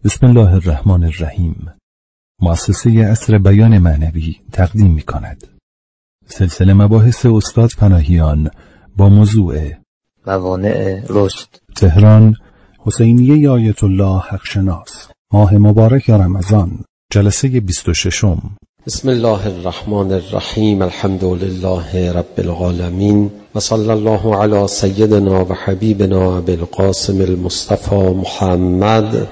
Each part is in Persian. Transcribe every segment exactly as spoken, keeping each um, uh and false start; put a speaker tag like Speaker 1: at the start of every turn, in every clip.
Speaker 1: بسم الله الرحمن الرحیم. مؤسسه عصر بیان معنوی تقدیم می کند سلسله مباحث استاد پناهیان با موضوع
Speaker 2: موانع رشد.
Speaker 1: تهران، حسینیه آیت الله حقشناس، ماه مبارک رمضان، جلسه بیست و ششم.
Speaker 3: بسم الله الرحمن الرحیم. الحمد لله رب العالمین و صلی الله علی سیدنا و حبیبنا ابی القاسم المصطفى محمد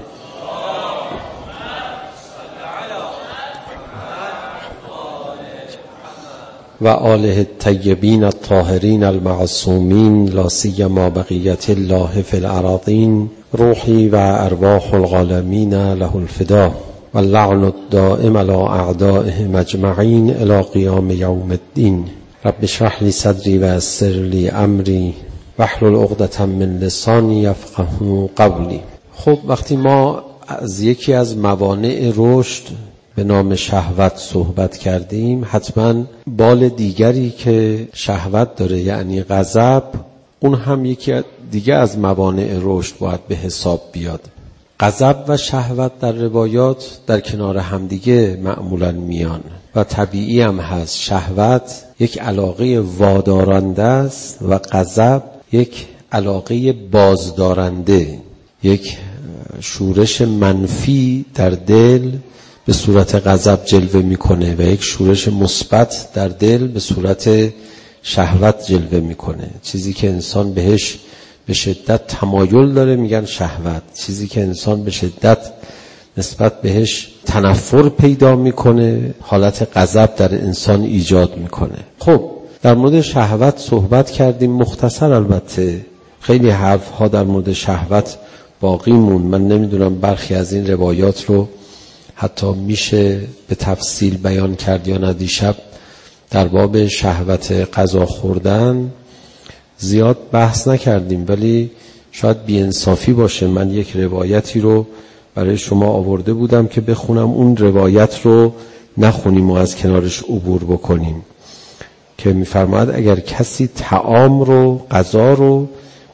Speaker 3: و آله الطیبین الطاهرین المعصومین، لا سیما بقیت الله فی الأراضین. روحی و ارواح العالمین له الفدا و اللعن الدائم علی اعدائهم اجمعین الی قیام یوم الدین. رب اشرح لی صدری و یسر لی امری واحلل عقدة من لسانی یفقهوا قولی. خب وقتی ما از یکی از موانع رشد به نام شهوت صحبت کردیم، حتما بال دیگری که شهوت داره یعنی غضب، اون هم یکی دیگه از موانع رشد باید به حساب بیاد. غضب و شهوت در روایات در کنار همدیگه معمولاً میان و طبیعی هم هست. شهوت یک علاقه وادارنده است و غضب یک علاقه بازدارنده، یک شورش منفی در دل به صورت غضب جلوه میکنه و یک شورش مثبت در دل به صورت شهوت جلوه میکنه. چیزی که انسان بهش به شدت تمایل داره میگن شهوت، چیزی که انسان به شدت نسبت بهش تنفر پیدا میکنه حالت غضب در انسان ایجاد میکنه. خب در مورد شهوت صحبت کردیم مختصر، البته خیلی حرف ها در مورد شهوت باقی مون. من نمیدونم برخی از این روایات رو حتی میشه به تفصیل بیان کرد یا نه. دیشب در باب شهوت غذا خوردن زیاد بحث نکردیم، ولی شاید بی‌انصافی باشه من یک روایتی رو برای شما آورده بودم که بخونم، اون روایت رو نخونیم و از کنارش عبور بکنیم، که میفرماید اگر کسی طعام رو غذا رو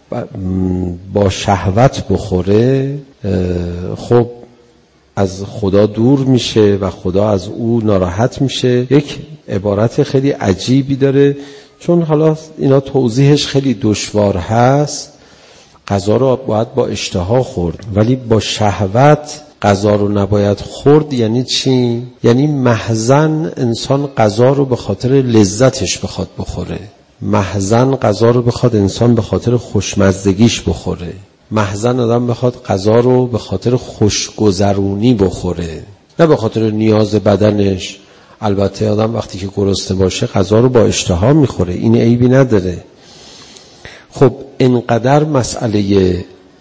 Speaker 3: با شهوت بخوره، خب از خدا دور میشه و خدا از او ناراحت میشه. یک عبارت خیلی عجیبی داره، چون حالا اینا توضیحش خیلی دشوار هست. غذا رو باید با اشتها خورد، ولی با شهوت غذا رو نباید خورد. یعنی چی؟ یعنی محضاً انسان غذا رو به خاطر لذتش بخواد بخوره، محضاً غذا رو بخواد انسان به خاطر خوشمزدگیش بخوره، محضاً آدم بخواد غذا رو به خاطر خوشگذرونی بخوره، نه به خاطر نیاز بدنش. البته آدم وقتی که گرسنه باشه غذا رو با اشتها میخوره، این عیبی نداره. خب اینقدر مسئله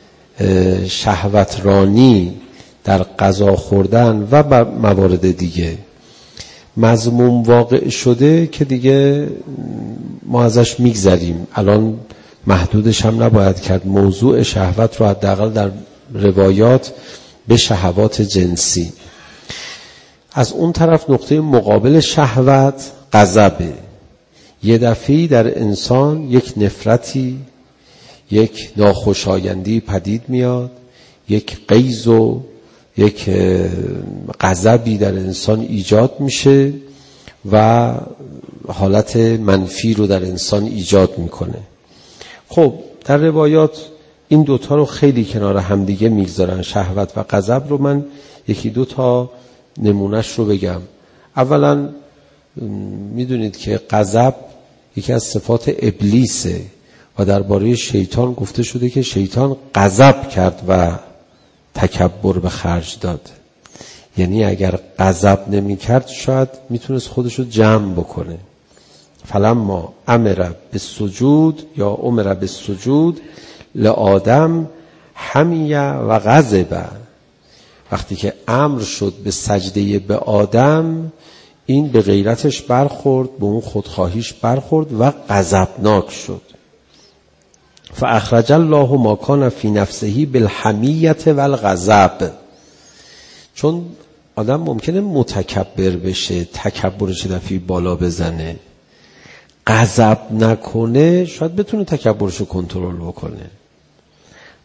Speaker 3: شهوترانی در غذا خوردن و موارد دیگه مذموم واقع شده که دیگه ما ازش میگذریم. الان محدودش هم نباید کرد. موضوع شهوت رو حداقل در روایات به شهوات جنسی. از اون طرف نقطه مقابل شهوت غضبه. یه دفعی در انسان یک نفرتی، یک ناخوشایندی پدید میاد، یک غیظ و یک غضبی در انسان ایجاد میشه و حالت منفی رو در انسان ایجاد میکنه. خب در روایات این دوتا رو خیلی کنار همدیگه میگذارن، شهوت و غضب رو. من یکی دو تا نمونهش رو بگم. اولا میدونید که غضب یکی از صفات ابلیسه و درباره شیطان گفته شده که شیطان غضب کرد و تکبر به خرج داد. یعنی اگر غضب نمی کرد شاید میتونست خودش رو جمع بکنه. فلما امر بالسجود یا امر بالسجود لآدم حمی و غضب، وقتی که امر شد به سجده به آدم، این به غیرتش برخورد، به اون خودخواهیش برخورد و غضبناک شد. فاخرج الله ما کان فی نفسه بالحمیة والغضب. چون آدم ممکنه متکبر بشه، تکبرش دفعی بالا بزنه، غضب نکنه، شاید بتونه تکبرشو کنترل بکنه.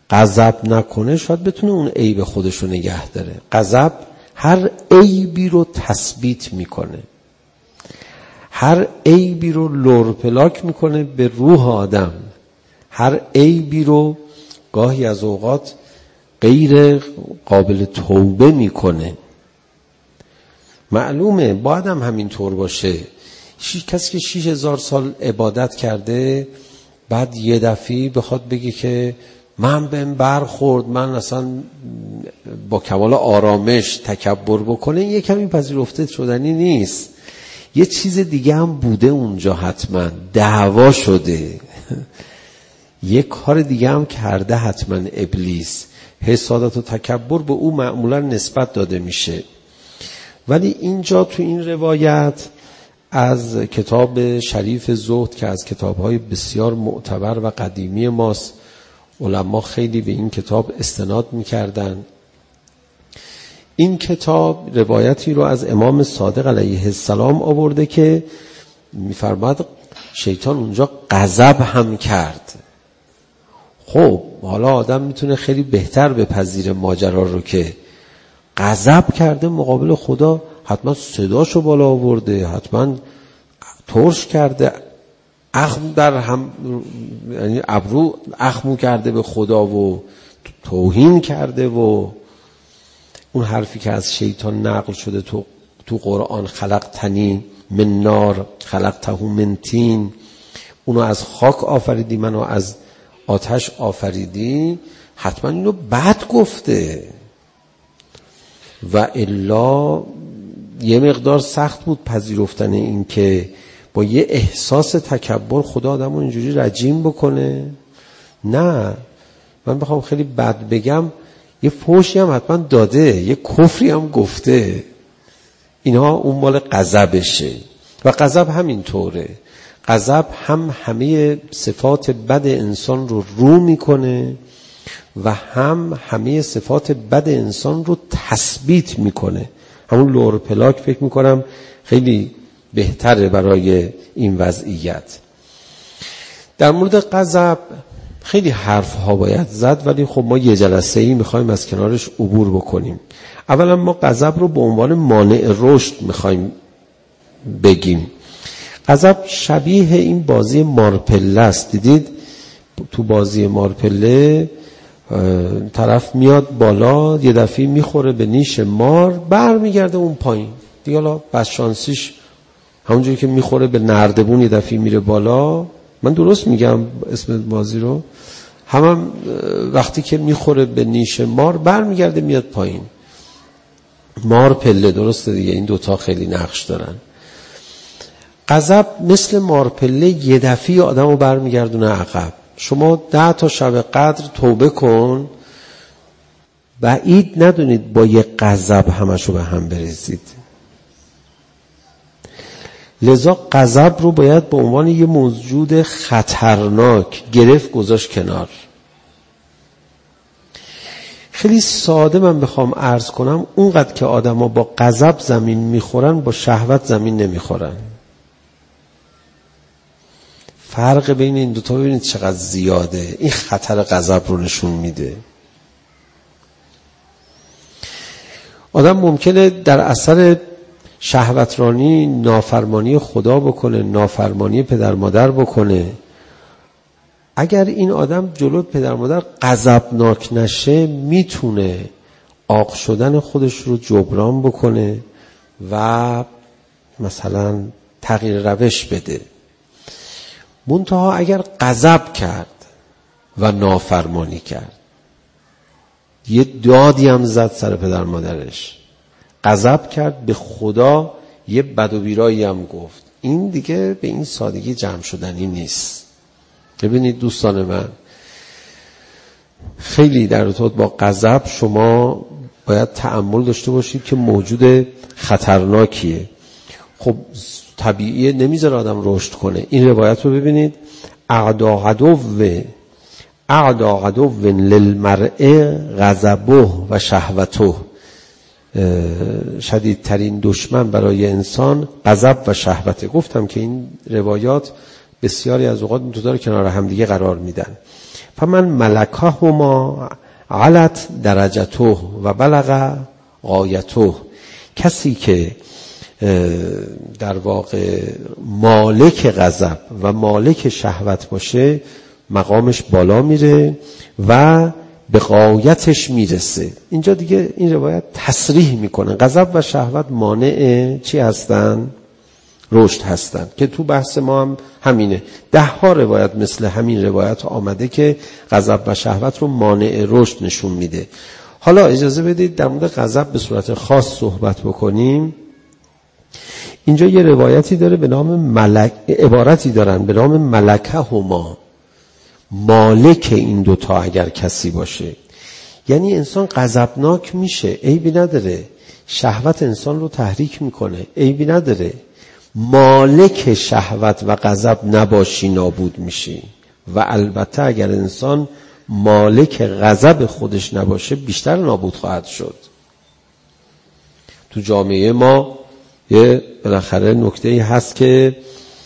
Speaker 3: غضب نکنه شاید بتونه اون عیب خودشو نگه داره. غضب هر عیبی رو تثبیت میکنه، هر عیبی رو لورپلاک میکنه به روح آدم، هر عیبی رو گاهی از اوقات غیر قابل توبه میکنه. معلومه باید هم همین طور باشه. کسی که شیش هزار سال عبادت کرده بعد یه دفعه بخواد بگه که من بهم برخورد، من اصلا با کمال آرامش تکبر بکنه، یه کمی پذیرفته شدنی نیست. یه چیز دیگه هم بوده اونجا، حتما دعوا شده، یه کار دیگه هم کرده حتما ابلیس. حسادت و تکبر به او معمولا نسبت داده میشه. ولی اینجا تو این روایت از کتاب شریف زهد که از کتاب‌های بسیار معتبر و قدیمی ماست، علما خیلی به این کتاب استناد می‌کردن. این کتاب روایتی رو از امام صادق علیه السلام آورده که می‌فرماد شیطان اونجا غضب هم کرد. خب حالا آدم میتونه خیلی بهتر بپذیره ماجرا رو که غضب کرده مقابل خدا، حتما صداشو بالا آورده، حتما ترش کرده، اخم در هم، یعنی ابرو اخمو کرده به خدا و توهین کرده. و اون حرفی که از شیطان نقل شده تو تو قرآن، خلقتنی من نار خلقته من طین، اونو از خاک آفریدی منو از آتش آفریدی، حتما اینو بد گفته. و الا یه مقدار سخت بود پذیرفتن این که با یه احساس تکبر خدا آدمو اینجوری رجیم بکنه. نه، من بخوام خیلی بد بگم یه فحشی هم حتما داده، یه کفری هم گفته. اینها اون مال غضبشه. و غضب همین طوره. غضب هم همه صفات بد انسان رو رو میکنه و هم همه صفات بد انسان رو تثبیت میکنه. همون لور پلاک فکر میکنم خیلی بهتره برای این وضعیت. در مورد غضب خیلی حرف ها باید زد، ولی خب ما یه جلسه ای میخوایم از کنارش عبور بکنیم. اولا ما غضب رو به عنوان مانع رشد میخوایم بگیم. غضب شبیه این بازی مارپله است. دیدید تو بازی مارپله طرف میاد بالا، یه دفعه میخوره به نیش مار، بر میگرده اون پایین دیگه. حالا بس شانسیش همونجوری که میخوره به نردبون یه دفعه میره بالا. من درست میگم اسم بازی رو؟ هم, هم وقتی که میخوره به نیش مار بر میگرده میاد پایین. مارپله، درسته دیگه، این دوتا خیلی نقش دارن. غضب مثل مارپله یه دفعه آدمو برمیگردونه عقب. شما ده تا شب قدر توبه کن، بعید ندونید با یه غضب همشو به هم بریزید. لذا غضب رو باید به عنوان یه موجود خطرناک گرفت گذاشت کنار. خیلی ساده من بخوام عرض کنم، اونقدر که آدما با غضب زمین میخورن با شهوت زمین نمیخورن. فرق بین این دوتا ببینید چقدر زیاده. این خطر غضب رو نشون میده. آدم ممکنه در اثر شهوترانی نافرمانی خدا بکنه، نافرمانی پدر مادر بکنه. اگر این آدم جلو پدر مادر غضبناک نشه، میتونه عاق شدن خودش رو جبران بکنه و مثلا تغییر روش بده. منتها اگر غضب کرد و نافرمانی کرد، یه دادی هم زد سر پدر مادرش، غضب کرد به خدا، یه بد و بیرایی هم گفت، این دیگه به این سادگی جمع شدنی نیست. ببینید دوستان من، خیلی در ارتباط با غضب شما باید تأمل داشته باشید که موجود خطرناکیه. خب طبیعیه، نمیذاره آدم رشد کنه. این روایت رو ببینید، اعدا عدو اعدا عدو للمرء غضبه و شهوته. شدیدترین دشمن برای انسان غضب و شهوته. گفتم که این روایات بسیاری از اوقات تو داره کنار هم دیگه قرار میدن. فمن ملکهما علت درجته و بلغ غایته. کسی که در واقع مالک غضب و مالک شهوت باشه مقامش بالا میره و به غایتش میرسه. اینجا دیگه این روایت تصریح میکنه غضب و شهوت مانع چی هستن؟ رشد هستن، که تو بحث ما هم همینه. ده ها روایت مثل همین روایت آمده که غضب و شهوت رو مانع رشد نشون میده. حالا اجازه بدید در مورد غضب به صورت خاص صحبت بکنیم. اینجا یه روایتی داره به نام ملک، عبارتی دارن به نام ملکه هما، مالک این دوتا اگر کسی باشه. یعنی انسان غضبناک میشه، عیبی نداره، شهوت انسان رو تحریک میکنه، عیبی نداره. مالک شهوت و غضب نباشی نابود میشی. و البته اگر انسان مالک غضب خودش نباشه بیشتر نابود خواهد شد. تو جامعه ما یه بالاخره نکته‌ای هست که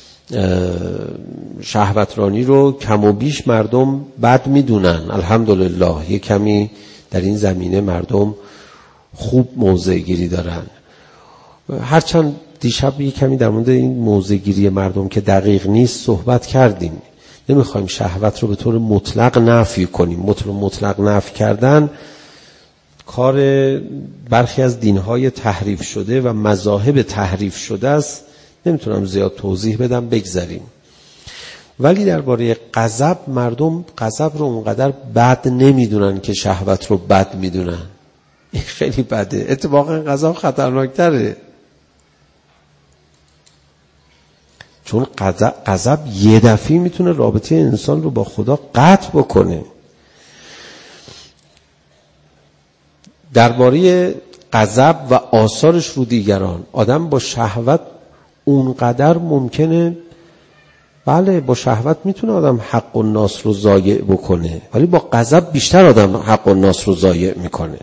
Speaker 3: شهوترانی رو کم و بیش مردم بد میدونن. الحمدلله یه کمی در این زمینه مردم خوب موضع گیری دارن. هرچند دیشب یه کمی در مورد این موضع گیری مردم که دقیق نیست صحبت کردیم. نمیخوایم شهوت رو به طور مطلق نفی کنیم. مطلق مطلق نفی کردن کار برخی از دینهای تحریف شده و مذاهب تحریف شده است. نمیتونم زیاد توضیح بدم، بگذاریم. ولی درباره غضب مردم غضب رو اونقدر بد نمیدونن که شهوت رو بد میدونن. این خیلی بده. اتفاقا غضب خطرناکتره، چون غضب یه دفعه میتونه رابطه انسان رو با خدا قطع بکنه. درباره غضب و آثارش رو دیگران، آدم با شهوت اونقدر ممکنه، بله با شهوت میتونه آدم حق الناس رو ضایع بکنه، ولی با غضب بیشتر آدم حق الناس رو ضایع میکنه.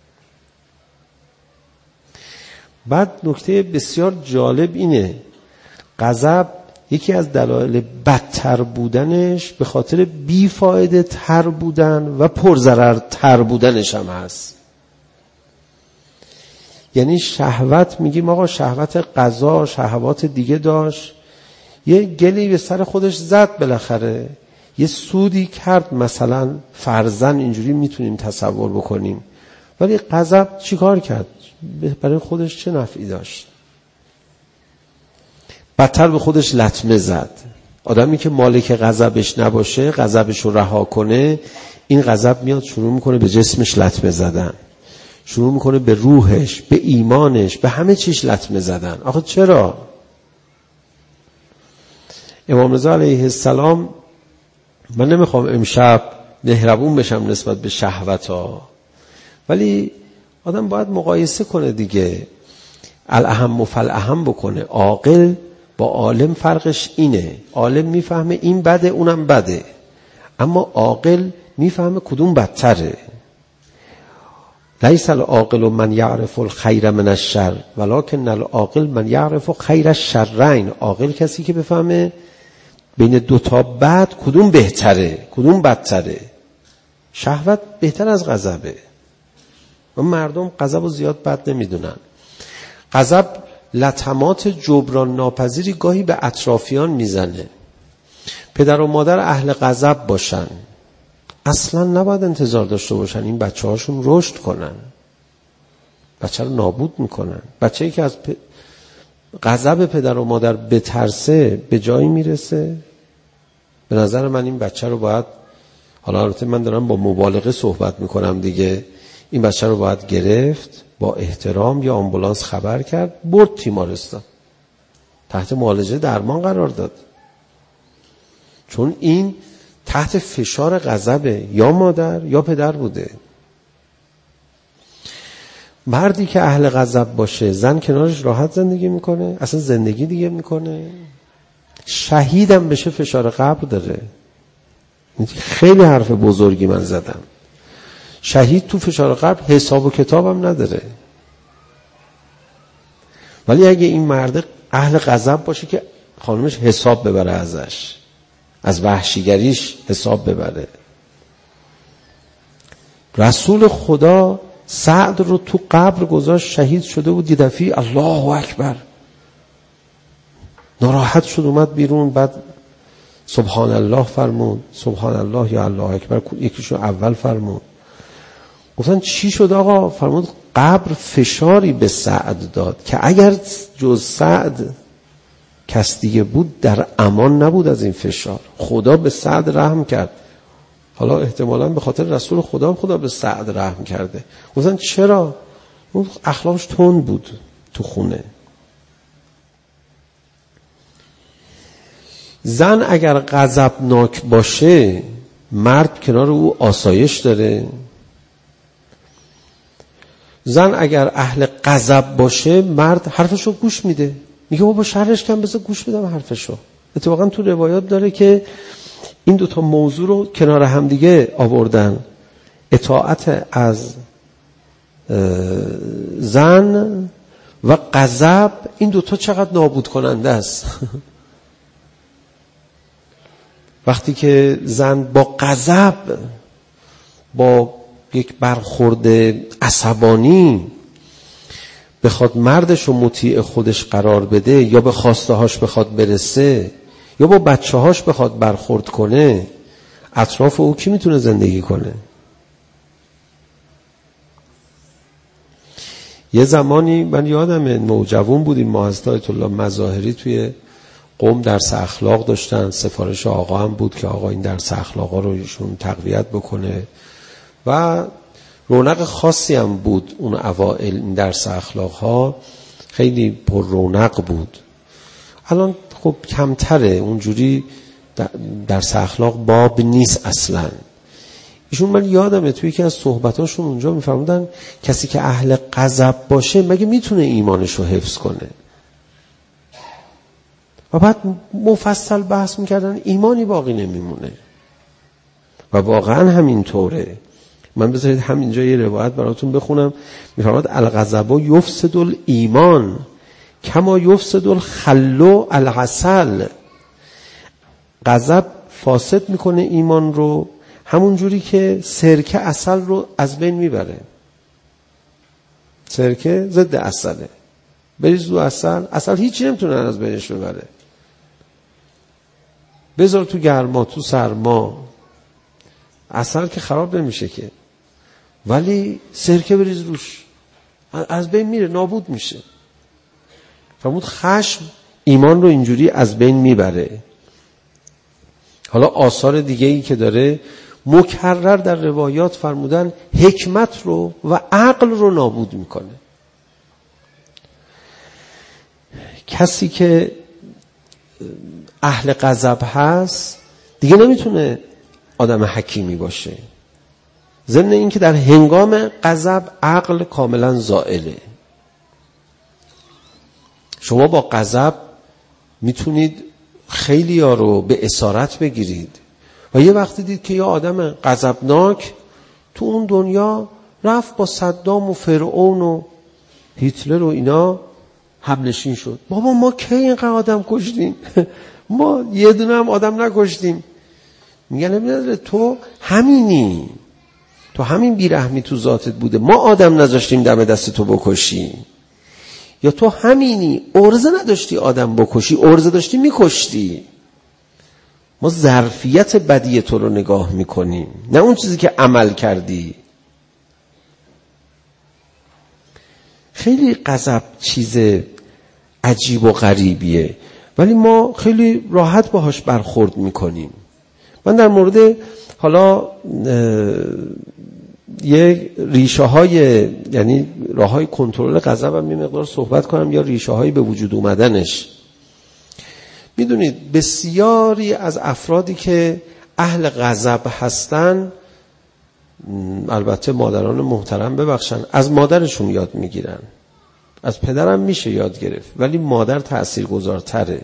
Speaker 3: بعد نکته بسیار جالب اینه، غضب یکی از دلایل بدتر بودنش به خاطر بیفایده تر بودن و پرضرر تر بودنش هم هست. یعنی شهوت، میگیم آقا شهوت غذا، شهوات دیگه داشت، یه گلی به سر خودش زد، بالاخره یه سودی کرد، مثلا فرضاً اینجوری میتونیم تصور بکنیم. ولی غضب چی کار کرد؟ برای خودش چه نفعی داشت؟ بدتر به خودش لطمه زد. آدمی که مالک غضبش نباشه، غضبش رو رها کنه، این غضب میاد شروع میکنه به جسمش لطمه زدن، شروع میکنه به روحش، به ایمانش، به همه چیش لطمه زدن. آخه چرا؟ امام رضا علیه السلام، من نمیخوام امشب مهربون بشم نسبت به شهوتا، ولی آدم باید مقایسه کنه دیگه، الاهم و فالاهم بکنه. عاقل با عالم فرقش اینه، عالم میفهمه این بده اونم بده، اما عاقل میفهمه کدوم بدتره. لیس العاقل من یعرف الخیر من الشر ولکن العاقل من یعرف خیر الشرین. عاقل کسی که بفهمه بین دوتا بد کدوم بهتره کدوم بدتره. شهوت بهتر از غضبه، و مردم غضب رو زیاد بد نمیدونن. غضب لطمات جبران ناپذیری گاهی به اطرافیان میزنه. پدر و مادر اهل غضب باشن، اصلا نباید انتظار داشته باشن این بچه هاشون رشد کنن، بچه رو نابود میکنن. بچه‌ای که از پ... غضب پدر و مادر بترسه به جایی میرسه. به نظر من این بچه رو باید، حالا البته من دارم با مبالغه صحبت میکنم دیگه، این بچه رو باید گرفت، با احترام یا آمبولانس خبر کرد، برد تیمارستان، تحت معالجه درمان قرار داد، چون این تحت فشار غضب یا مادر یا پدر بوده. مردی که اهل غضب باشه، زن کنارش راحت زندگی میکنه، اصلا زندگی دیگه میکنه. شهیدم بشه فشار قبر داره. خیلی حرف بزرگی من زدم. شهید تو فشار قبر حساب و کتابم نداره. ولی اگه این مرد اهل غضب باشه که خانمش حساب ببره ازش، از وحشیگریش حساب ببره، رسول خدا سعد رو تو قبر گذاشت، شهید شده بود، یه دفعه الله اکبر ناراحت شد، اومد بیرون، بعد سبحان الله فرمود، سبحان الله یا الله اکبر یکیشو اول فرمود. گفتن چی شد آقا؟ فرمود قبر فشاری به سعد داد که اگر جز سعد کس دیگه بود در امان نبود از این فشار. خدا به سعد رحم کرد. حالا احتمالاً به خاطر رسول خدا خدا به سعد رحم کرده. گفتن چرا؟ اون اخلاقش تند بود تو خونه. زن اگر غضبناک باشه مرد کنار او آسایش داره. زن اگر اهل غضب باشه مرد حرفشو گوش میده، میگه بابا شرش کم بذار گوش بدم حرفشو. اتفاقا تو روایات داره که این دوتا موضوع رو کنار هم دیگه آوردن، اطاعت از زن و غضب، این دوتا چقدر نابود کننده است. وقتی که زن با غضب، با یک برخورد عصبانی بخواد مردش رو مطیع خودش قرار بده یا به خواسته هاش بخواد برسه یا با بچه هاش بخواد برخورد کنه، اطراف او کی میتونه زندگی کنه؟ یه زمانی من یادمه نوجوان بودیم ما، حضرت آیت الله مظاهری توی قم درس اخلاق داشتن، سفارش آقا هم بود که آقا این درس اخلاقا رو ایشون تقویت بکنه و رونق خاصی هم بود اون اوائل. این درس اخلاق ها خیلی پر رونق بود. الان خب کمتره اونجوری درس اخلاق باب نیست اصلا. ایشون من یادمه توی یکی از صحبتاشون اونجا میفرمودن کسی که اهل غضب باشه مگه میتونه ایمانش رو حفظ کنه؟ و بعد مفصل بحث میکردن ایمانی باقی نمیمونه و واقعا همینطوره. من بذارید همینجا یه روایت براتون بخونم. میفرماد الغضب یفسد الایمان کما یفسد الخل العسل. غضب فاسد میکنه ایمان رو همون جوری که سرکه عسل رو از بین میبره. سرکه ضد عسله، بریز رو عسل، عسل هیچی نمیتونه از بینش ببره. بذار تو گرما تو سرما، عسل که خراب نمیشه که، ولی سرکه بریز روش از بین میره، نابود میشه. فرمود خشم ایمان رو اینجوری از بین میبره. حالا آثار دیگه ای که داره مکرر در روایات فرمودن حکمت رو و عقل رو نابود میکنه. کسی که اهل غضب هست دیگه نمیتونه آدم حکیمی باشه. ضمن این که در هنگام غضب عقل کاملا زائله. شما با غضب میتونید خیلی ها رو به اسارت بگیرید و یه وقتی دید که یه آدم غضبناک تو اون دنیا رفت با صدام و فرعون و هیتلر و اینا همنشین شد. بابا ما کی اینقدر آدم کشتیم؟ ما یه دونه هم آدم نکشتیم. میگن نمیداره تو همینی، تو همین بیرحمی تو ذاتت بوده، ما آدم نذاشتیم دم دست تو بکشی. یا تو همینی، عرضه نداشتی آدم بکشی، عرضه داشتی میکشتی. ما ظرفیت بدی تو رو نگاه میکنیم، نه اون چیزی که عمل کردی. خیلی غضب چیز عجیب و غریبیه ولی ما خیلی راحت باهاش برخورد میکنیم. من در مورد حالا یه ریشه های یعنی راه های کنترل غضب هم یه مقدار صحبت کنم یا ریشه های به وجود اومدنش. میدونید بسیاری از افرادی که اهل غضب هستن، البته مادران محترم ببخشن، از مادرشون یاد میگیرن. از پدرم میشه یاد گرفت ولی مادر تأثیرگذارتره.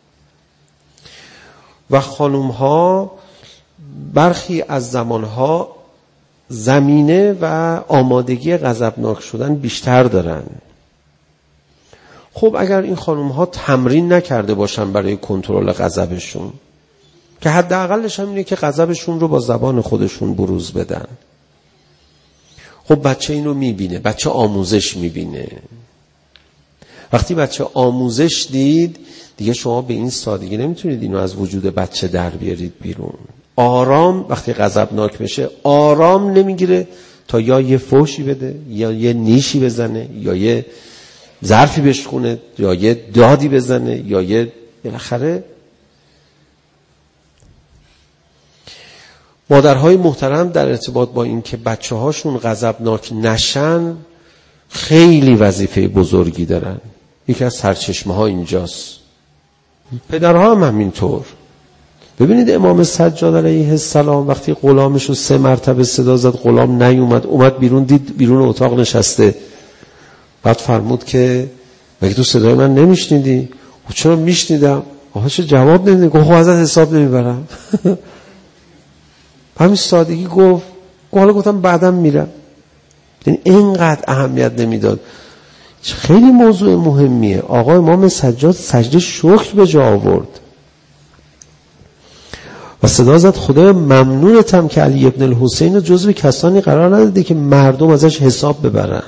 Speaker 3: و خانوم ها برخی از زمانها زمینه و آمادگی غضبناک شدن بیشتر دارن. خب اگر این خانوم ها تمرین نکرده باشن برای کنترل غضبشون، که حداقلش هم اینه که غضبشون رو با زبان خودشون بروز بدن. خب بچه اینو میبینه، بچه آموزش میبینه. وقتی بچه آموزش دید دیگه شما به این سادگی نمیتونید اینو از وجود بچه در بیارید بیرون. آرام وقتی غضبناک بشه آرام نمیگیره تا یا یه فحشی بده، یا یه نیشی بزنه، یا یه ظرفی بشکونه، یا یه دادی بزنه، یا یه بالاخره. مادرهای محترم در ارتباط با این که بچه هاشون غضبناک نشن خیلی وظیفه بزرگی دارن. یکی از سرچشمه ها اینجاست. پدرها هم همینطور. ببینید امام سجاد علیه السلام وقتی غلامش رو سه مرتبه صدا زد غلام نیومد، اومد بیرون، دید بیرون اتاق نشسته. بعد فرمود که مگه تو صدای من نمیشنیدی؟ خب چرا میشنیدم؟ آها چه جواب نمیدی؟ گفت خب ازت حساب نمیبرم. همین سادگی گفت. حالا گفتم بعدم میرم. یعنی اینقدر اهمیت نمیداد. خیلی موضوع مهمیه. آقا امام سجاد سجده شکر به جا آورد و صدا زد خدایا ممنونتم که علی ابن الحسین رو جزو کسانی قرار ندادی که مردم ازش حساب ببرن.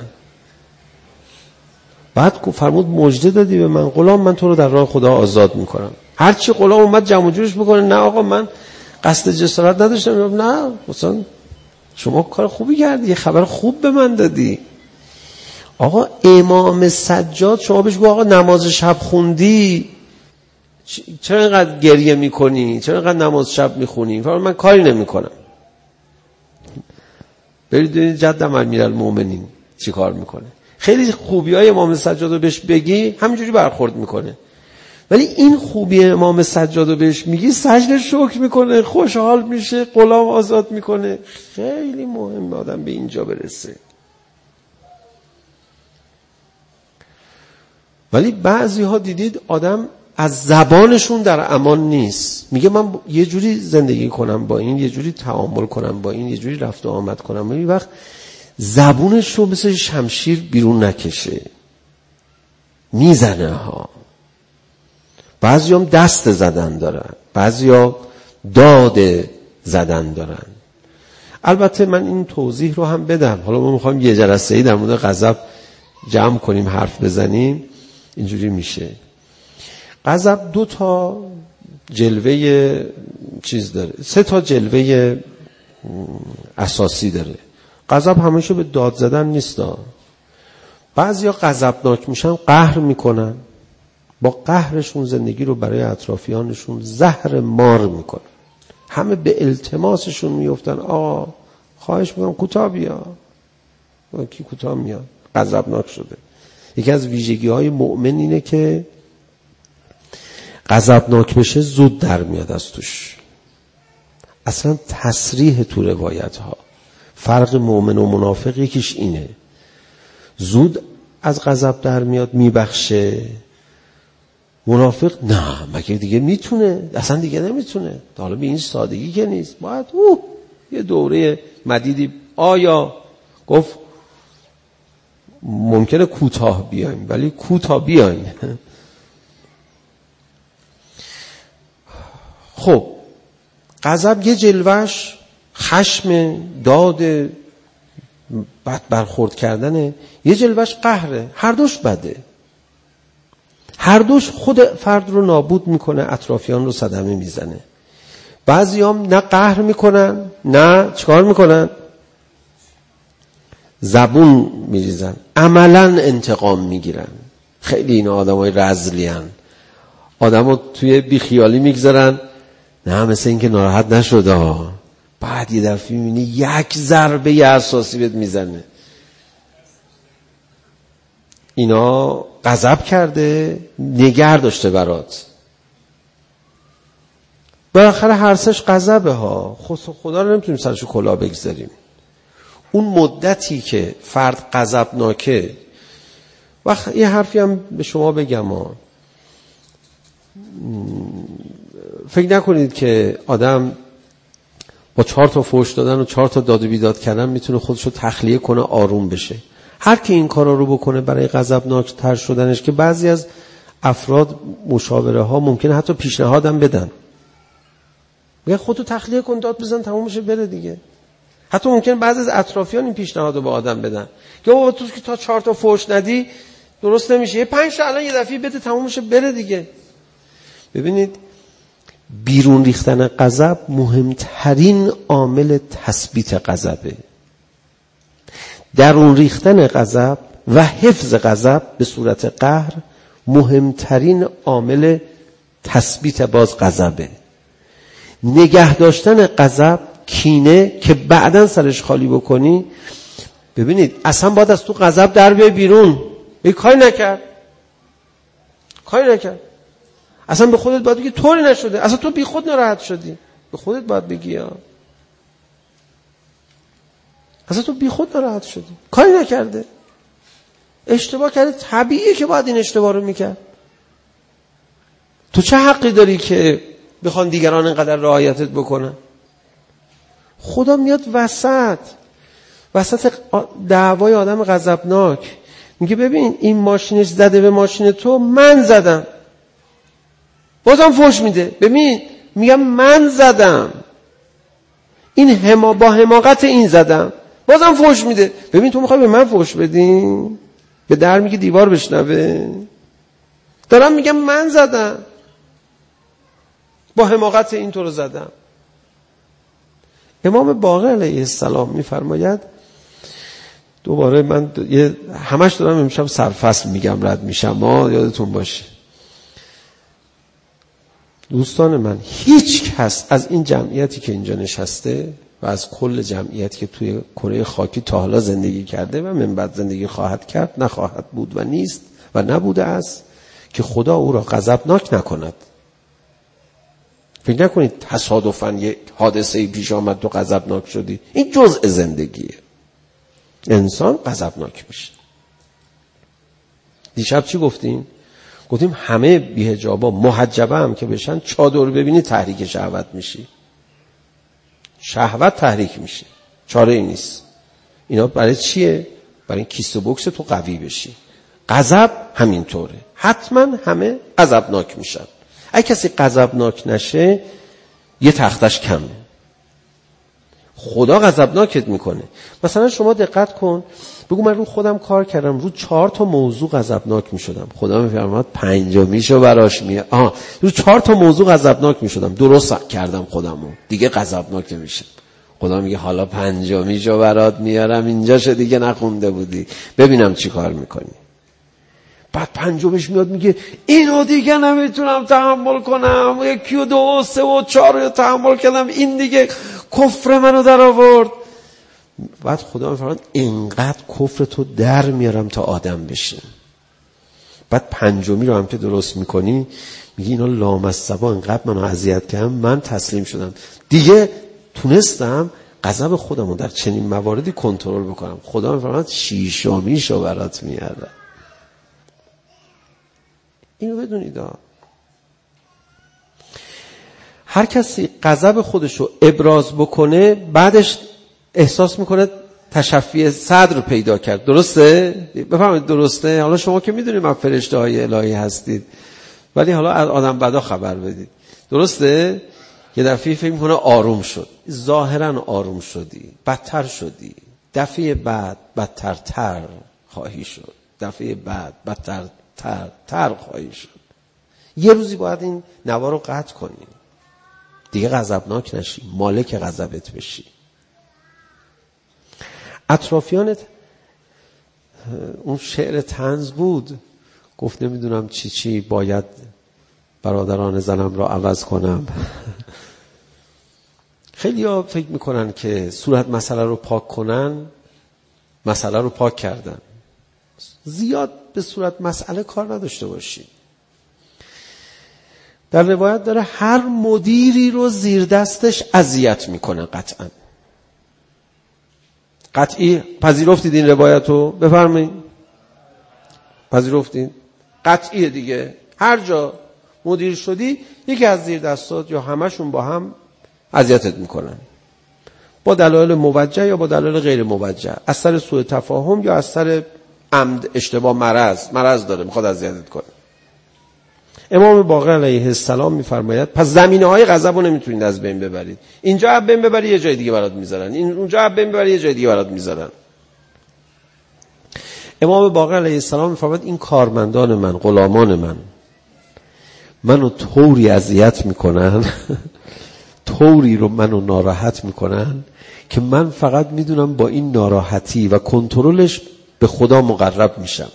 Speaker 3: بعد فرمود مژده دادی به من غلام، من تو رو در راه خدا آزاد میکنم. هرچی غلام اومد جمع جورش میکنه، نه آقا من قصد جسارت نداشتم. نه مثلا شما کار خوبی کردی، یه خبر خوب به من دادی. آقا امام سجاد شما بهش گفت آقا نماز شب خوندی، چرا اینقدر گریه میکنی؟ چرا اینقدر نماز شب میخونی؟ فرمان من کاری نمیکنم. برید ببینید جدم امیرالمومنین چی کار میکنه. خیلی خوبی های امام سجاد رو بهش بگی همینجوری برخورد میکنه، ولی این خوبی امام سجاد رو بهش میگی سجده شکر میکنه، خوشحال میشه، غلام آزاد میکنه. خیلی مهمه آدم به اینجا برسه. ولی بعضی ها دیدید آدم از زبانشون در امان نیست. میگه من یه جوری زندگی کنم با این، یه جوری تعامل کنم با این، یه جوری رفت و آمد کنم، ولی وقت زبونش رو مثل شمشیر بیرون نکشه، میزنه ها. بعضی هم دست زدن دارن، بعضی ها داد زدن دارن. البته من این توضیح رو هم بدم. حالا ما میخوایم یه جلسه ای در مورد غضب جمع کنیم حرف بزنیم، اینجوری میشه. غضب دو تا جلوه چیز داره، سه تا جلوه اساسی داره. غضب همیشه به داد زدن نیست. بعضیا غضبناک میشن قهر میکنن، با قهرشون زندگی رو برای اطرافیانشون زهر مار میکنن. همه به التماسشون میفتن آقا خواهش میکنم کوتاه بیا. کی کوتاه میاد؟ غضبناک شده. یکی از ویژگی های مؤمن اینه که غضبناک بشه زود در میاد از توش. اصلا تصریح تو روایت ها فرق مؤمن و منافق یکیش اینه، زود از غضب در میاد میبخشه. منافق نه مگه دیگه میتونه؟ اصلا دیگه نمیتونه. حالا به این سادگی که نیست، باید اوه یه دوره مدیدی. آیا گفت ممکنه کوتاه بیایم، ولی کوتاه بیایم. خب غضب یه جلوش خشم، داد، بد برخورد کردنه، یه جلوش قهره. هر دوش بده، هر دوش خود فرد رو نابود میکنه، اطرافیان رو صدمه میزنه. بعضی هم نه قهر میکنن نه چکار میکنن، زبون میریزن، عملا انتقام میگیرن. خیلی این آدم های رذلی هن. آدم رو توی بیخیالی میگذارن، نه مثل این که ناراحت نشده، بعد یه دفعه میبینی یک ضربه ی اساسی بهت میزنه. اینا غضب کرده، نگه داشته برات، بالاخره هرسش غضبه ها. خدا رو نمیتونیم سرشو کلاه بگذاریم. اون مدتی که فرد غضبناکه، وقت یه حرفی هم به شما بگم ها، فکر نکنید که آدم با چهار تا فحش دادن و چهار تا داد و بیداد کردن میتونه خودشو تخلیه کنه آروم بشه. هر کی این کارا رو بکنه برای غضبناک تر شدنش، که بعضی از افراد مشاوره ها ممکنه حتی پیشنهادم بدن، میگه خودتو تخلیه کن، داد بزن، تموم شه بره دیگه. حتی ممکن بعضی از اطرافیان این پیشنهادو به آدم بدن که بابا تو که تا چهار تا فحش ندی درست نمیشه، یه پنج تا الان یه دفعه بده تموم شه بره دیگه. ببینید بیرون ریختن غضب مهمترین عامل تثبیت غضبه. درون ریختن غضب و حفظ غضب به صورت قهر مهمترین عامل تثبیت باز غضبه. نگه داشتن غضب، کینه که بعداً سرش خالی بکنی، ببینید اصلا باید از تو غضب در بیای بیرون. ای کاری نکرد کاری نکرد اصلا به خودت باید بگی طوری نشده، اصلا تو بی خود ناراحت شدی، به خودت باید بگی ها. اصلا تو بی خود ناراحت شدی، کاری نکرده، اشتباه کرده، طبیعیه که باید این اشتباه رو میکرد. تو چه حقی داری که بخوان دیگران اینقدر رعایتت بکنن؟ خدا میاد وسط وسط دعوای آدم غضبناک میگه ببین این ماشینش زده به ماشین تو، من زدم، بازم فحش میده. ببین میگم من زدم، این هما با حماقت این زدم، بازم فحش میده. ببین تو میخوای به من فحش بدی؟ به در میگی دیوار بشنوه؟ دارم میگم من زدم، با حماقت این تو رو زدم. امام باقر علیه السلام میفرماید، دوباره من یه همش دارم امشب سرفصل میگم رد میشم، ما یادتون باشه دوستان من، هیچ کس از این جمعیتی که اینجا نشسته و از کل جمعیتی که توی کره خاکی تا حالا زندگی کرده و من بعد زندگی خواهد کرد، نخواهد بود و نیست و نبوده است که خدا او را غضبناک نکند. فکر نکنید تصادفاً یه حادثه‌ای پیش آمد تو غضبناک شدی، این جزء زندگیه. انسان غضبناک میشه. دیشب چی گفتیم؟ گفتیم همه بی‌حجابا محجبه هم که بشن چادر ببینی تحریک شهوت میشی، شهوت تحریک میشه، چاره ای نیست. اینا برای چیه؟ برای این کیست و بوکس تو قوی بشی. غضب همینطوره، حتما همه غضبناک میشن. اگه کسی غضبناک نشه یه تختش کمه. خدا غضبناکت میکنه. مثلا شما دقت کن، بگو من رو خودم کار کردم، رو چهار تا موضوع غضبناک میشدم، خدا میفرماد پنجمیشو براش میه آها رو چهار تا موضوع غضبناک میشدم، درست کردم خودمو، دیگه غضبناک نمیشم. خدا میگه حالا پنجمیشو برات میارم، اینجاشو دیگه نخونده بودی، ببینم چی کار میکنی. بعد پنجمش میاد میگه اینو دیگه نمیتونم تحمل کنم، یکی و دو و سه و چهار رو تحمل کردم، این دیگه کفر منو در آورد. بعد خدا میفرماد اینقدر کفر تو در میارم تا آدم بشه. بعد پنجمی رو هم که درست میکنی میگه اینا لامصبا اینقدر منو اذیت کردن، من تسلیم شدم، دیگه تونستم غضب خودم رو در چنین مواردی کنترل بکنم. خدا میفرماد شیشمیشو برات میارم. اینو بدونید، هر کسی غضب خودش رو ابراز بکنه بعدش احساس میکنه تشفی صدر پیدا کرد. درسته؟ بفهمید درسته؟ حالا شما که میدونید ما فرشته های الهی هستید، ولی حالا از آدم بدا خبر بدید. درسته؟ یه دفعه فکر میکنه آروم شد، ظاهرا آروم شدی، بدتر شدی، دفعه بعد بدتر تر خواهی شد، دفعه بعد بدتر تر تر خواهی شد. یه روزی باید این نوا رو قطع کنی، دیگه غضبناک نشی، مالک غضبت بشی. اطرافیانت، اون شعر طنز بود، گفت نمیدونم چی چی باید برادران زنم را عوض کنم. خیلی ها فکر میکنن که صورت مسئله رو پاک کنن، مسئله رو پاک کردن. زیاد به صورت مسئله کار نداشته باشید. در روایت داره هر مدیری رو زیر دستش اذیت میکنه. قطعا قطعی پذیرفتید این روایت رو؟ بفرمایید. پذیرفتید؟ قطعیه دیگه. هر جا مدیر شدی یکی از زیر دستات یا همشون با هم اذیتت میکنن، با دلایل موجه یا با دلایل غیر موجه، از سر سوء تفاهم یا از سر عمد، اشتباه، مرض مرض داره میخواد اذیتت کنه. امام باقر علیه السلام میفرماید پس زمینه‌های غضب رو نمیتونید از بین ببرید. اینجا از بین ببری یه جای دیگه برات میذارن، این اونجا از بین ببری یه جای دیگه برات میذارن. امام باقر علیه السلام میفرماید این کارمندان من، غلامان من، منو طوری اذیت میکنن طوری رو منو ناراحت میکنن که من فقط میدونم با این ناراحتی و کنترلش به خدا مقرب میشم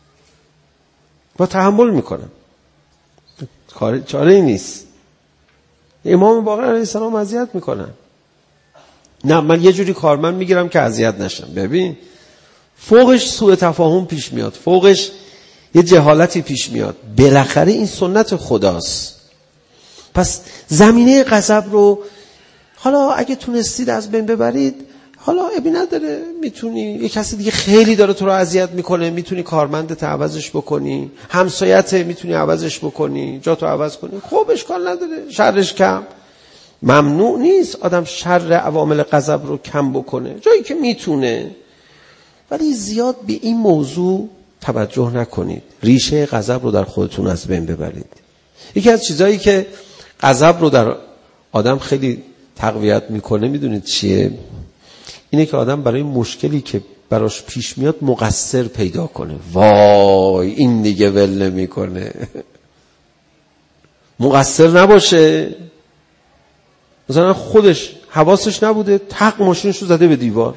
Speaker 3: و تحمل میکنم، چاره ای نیست. امام باقر علیه السلام اذیت میکنن، نه من یه جوری کارمند میگیرم که اذیت نشم. ببین فوقش سوء تفاهم پیش میاد، فوقش یه جهالتی پیش میاد، بالاخره این سنت خداست. پس زمینه غضب رو حالا اگه تونستید از بین ببرید، حالا ابی نداره، میتونی یه کسی دیگه خیلی داره تو رو اذیت میکنه، میتونی کارمندت عوضش بکنی، همسایت میتونی عوضش بکنی، جا تو عوض کنی، خب اشکال نداره، شرش کم. ممنوع نیست آدم شر عوامل غضب رو کم بکنه جایی که میتونه، ولی زیاد به این موضوع توجه نکنید، ریشه غضب رو در خودتون از بین ببرید. یکی از چیزایی که غضب رو در آدم خیلی تقویت میکنه میدونید چیه؟ اینه که آدم برای مشکلی که براش پیش میاد مقصر پیدا کنه. وای این دیگه ول نمیکنه مقصر نباشه، مثلا خودش حواسش نبوده تق ماشینش رو زده به دیوار،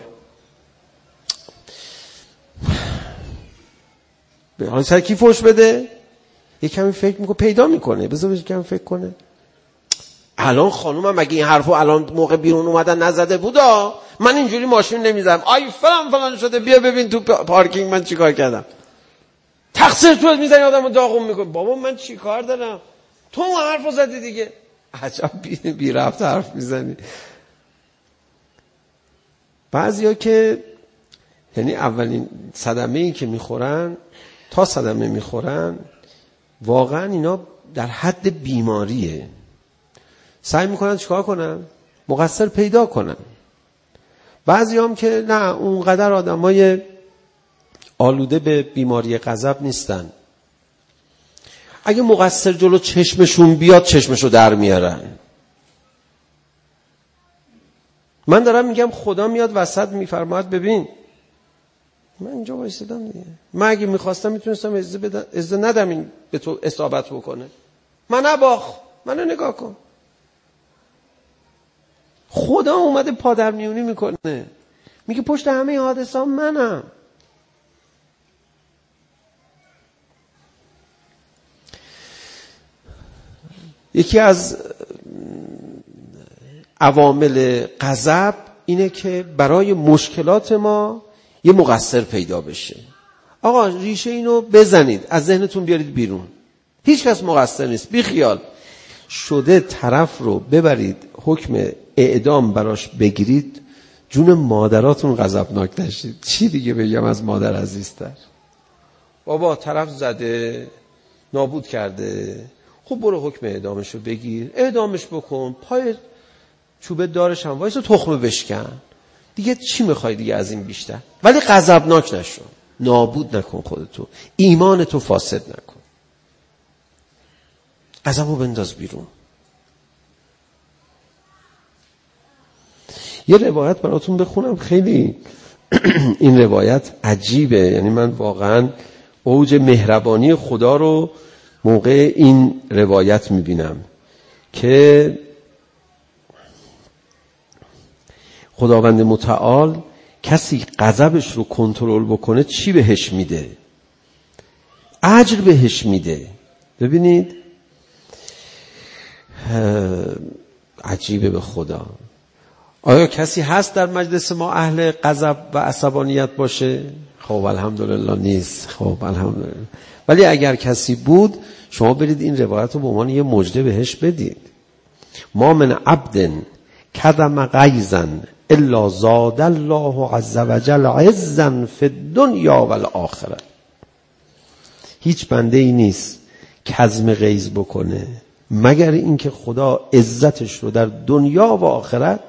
Speaker 3: حالا سر کی فوش بده؟ یه کمی فکر میکنه، پیدا میکنه، بذار یه کمی فکر کنه الان خانومم مگه این حرفو الان موقع بیرون اومدن نزده بودا؟ من اینجوری ماشین نمیزدم، آی فلان فلان شده، بیا ببین تو پارکینگ من چیکار کردم. تقصیر تو میزنی آدمو داغون میکنه. بابا من چیکار دارم؟ تو اون حرفو زدی دیگه. عجب بی, بی رفت حرف میزنی. بعضیا که یعنی اولین صدمه‌ای که میخورن تا صدمه میخورن واقعا اینا در حد بیماریه، سعی میکنن چیکار کنن؟ مقصر پیدا کنن. بعضی هم که نه اونقدر آدمای آلوده به بیماری غضب نیستن، اگه مقصر جلو چشمشون بیاد چشمشو در میارن. من دارم میگم خدا میاد وسط میفرماید ببین من اینجا وایسادم دیگه، من اگه میخواستم میتونستم اجازه بدم، اجازه ندم این به تو اصابت بکنه، من نباخ، منو نگاه کن. خدا اومده پادر میونی میکنه، میگه پشت همه حادثه منم. یکی از عوامل غضب اینه که برای مشکلات ما یه مقصر پیدا بشه. آقا ریشه اینو بزنید، از ذهنتون بیارید بیرون، هیچ کس مقصر نیست، بی خیال شده طرف رو ببرید حکم اعدام براش بگیرید، جون مادراتون غضبناک نشید. چی دیگه بگم از مادر عزیزتر؟ بابا طرف زده نابود کرده، خب برو حکم اعدامش رو بگیر، اعدامش بکن، پای چوبه دارش هم وایسا تخمه بشکن دیگه، چی میخوای دیگه از این بیشتر؟ ولی غضبناک نشو، نابود نکن خودتو، ایمانتو فاسد نکن، غضبو بنداز بیرون. یه روایت براتون بخونم، خیلی این روایت عجیبه، یعنی من واقعا اوج مهربانی خدا رو موقع این روایت میبینم که خداوند متعال کسی غضبش رو کنترل بکنه چی بهش میده؟ اجر بهش میده. ببینید عجیبه به خدا. آیا کسی هست در مجلس ما اهل غضب و عصبانیت باشه؟ خب الحمدلله نیست. خب الحمدلله. ولی اگر کسی بود شما برید این روایت رو به عنوان یه مژده بهش بدید. ما من عبد کظم غیظا الا زاد الله عز وجل عزا فی الدنیا و الاخره. هیچ بنده ای نیست کظم غیظ بکنه مگر اینکه خدا عزتش رو در دنیا و آخرت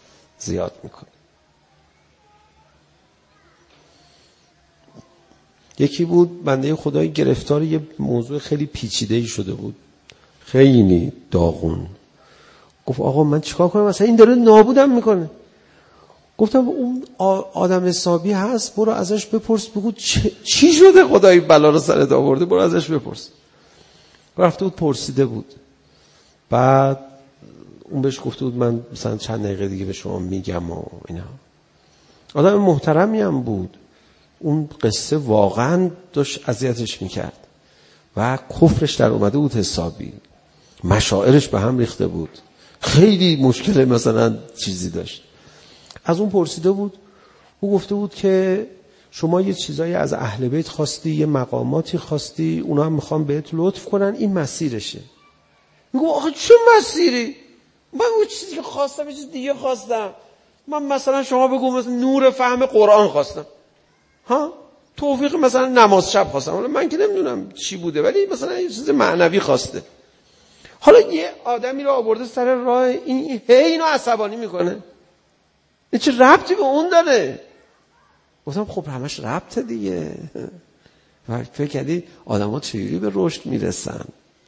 Speaker 3: زیاد میکنه. یکی بود بنده خدای گرفتار یه موضوع خیلی پیچیده‌ای شده بود، خیلی داغون. گفت آقا من چیکار کنم، مثلا این داره نابودم میکنه. گفتم اون آدم حسابی هست، برو ازش بپرس، بگو چی شده خدای بلا رو سرت آورده، برو ازش بپرس. رفته بود پرسیده بود، بعد اون بهش گفته بود من مثلا چند دقیقه دیگه به شما میگم و اینا. آدم محترمی هم بود. اون قصه واقعا داشت اذیتش میکرد و کفرش در اومده بود حسابی، مشاعرش به هم ریخته بود، خیلی مشکل مثلا چیزی داشت. از اون پرسیده بود، او گفته بود که شما یه چیزایی از اهل بیت خواستی، یه مقاماتی خواستی، اونا هم میخوام بهت لطف کنن، این مسیرشه. میگو آخه چه مسیری؟ من اون چیزی که خواستم یه چیز دیگه خواستم. من مثلا شما بگو مثلا نور فهم قرآن خواستم، ها توفیق مثلا نماز شب خواستم، حالا من که نمیدونم چی بوده، ولی مثلا یه چیز معنوی خواسته. حالا یه آدمی رو آورده سر راه، این هی اینو عصبانی میکنه، این چه ربطی به اون داره؟ گفتم خب همش ربطه دیگه. فکر کردی آدم ها چجوری به رشد میرسن؟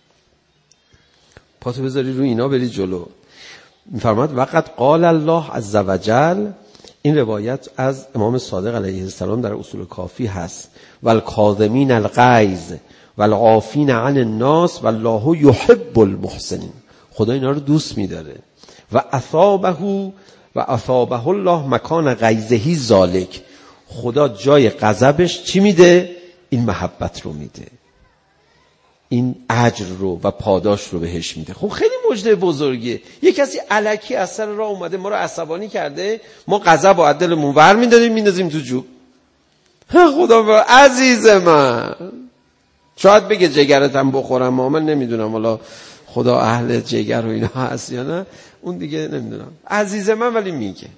Speaker 3: پاتو بذاری رو اینا بری جلو. میفرماد وقت قال الله عز وجل، این روایت از امام صادق علیه السلام در اصول کافی هست، والکاظمین الغیظ والعافین عن الناس والله یحب المحسنین. خدا اینا رو دوست می‌داره. و اثابه و اثابه الله مکان غیظه ذالک، خدا جای غضبش چی میده؟ این محبت رو میده، این اجر رو و پاداش رو بهش میده. خب خیلی مژده بزرگیه. یه کسی الکی از سر راه اومده ما رو عصبانی کرده، ما غضب و دلمون ور میدادیم میندازیم تو جوب. خدا با عزیز من، شاید بگه جگرتم بخورم، ما من نمیدونم والا خدا اهل جگر و اینا هست یا نه، اون دیگه نمیدونم. عزیز من ولی میگه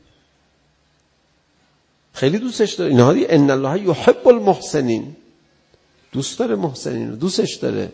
Speaker 3: خیلی دوستش داره. اینها دی ان الله یحب المحسنین، دوست داره محسنین رو، دوستش داره.